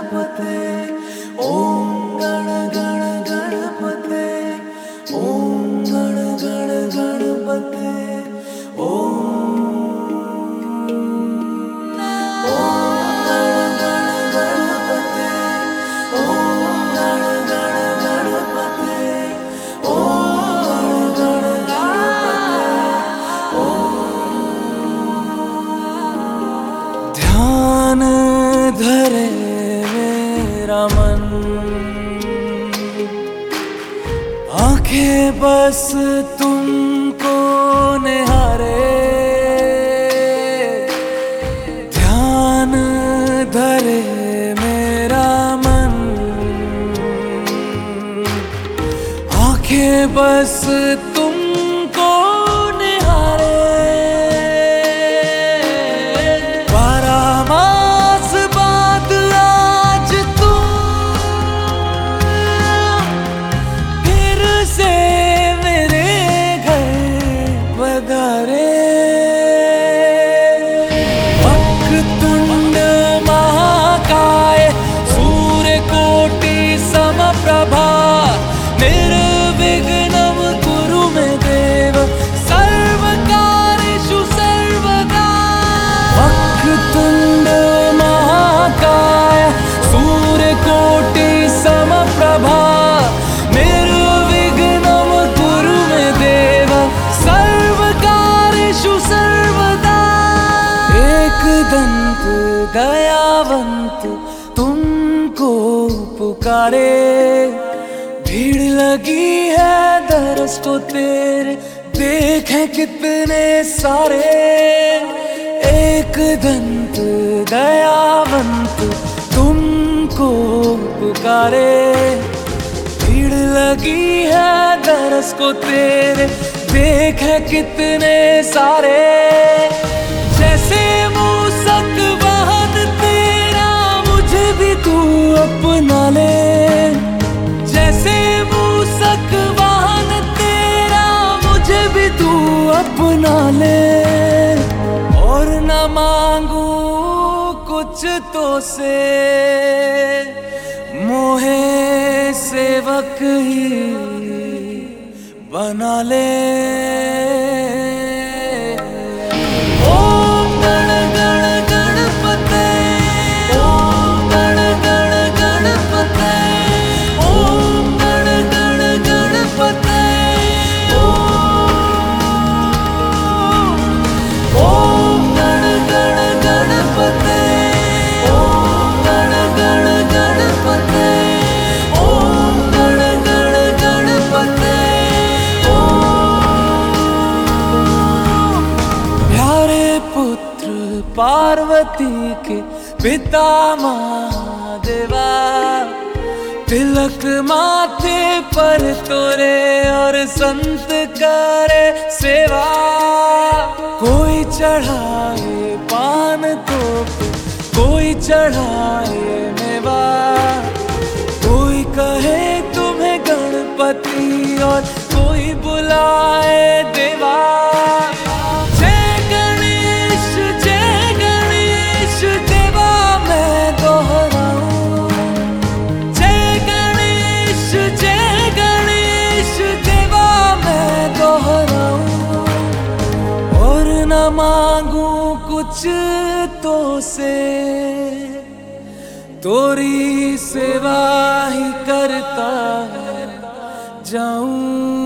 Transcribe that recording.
गणपते ओम गण गण गणपते ओम गण गण गणपते ओम गण गण गणपते ओम गण गण गणपते ओम गण गणपते ध्यान धरे मेरा मन, आंखें बस तुमको निहारे। ध्यान धरे मेरा मन, आंखें बस तुमको निहारे। वक्रतुंड महाकाय सूर्यकोटि समप्रभा निर्विघ्नं कुरु मे देव सर्वकार्येषु सर्वदा। वक्रतुंड महाकाय सूर्यकोटि समप्रभा निर्विघ्नं कुरु मे देव सर्वकार्येषु सर्वदा। एकदंत दयावंत तुमको पुकारे, भीड़ लगी है दरस को तेरे, देखे कितने सारे। एकदंत दयावंत तुमको पुकारे, भीड़ लगी है दरस को तेरे, देखे कितने सारे। जैसे मूसक वाहन तेरा मुझे भी तू अपना ले, जैसे मूसक वाहन तेरा मुझे भी तू अपना ले। और न मांगू कुछ तो से, मोहे सेवक ही बना ले। पार्वती के पिता महादेवा, तिलक माथे पर तोरे और संत करे सेवा। कोई चढ़ाए पान तो कोई चढ़ाए मेवा, कोई कहे तुम्हें गणपति और कोई बुलाए देवा। मांगू कुछ तो से, तोरी सेवा ही करता जाऊं।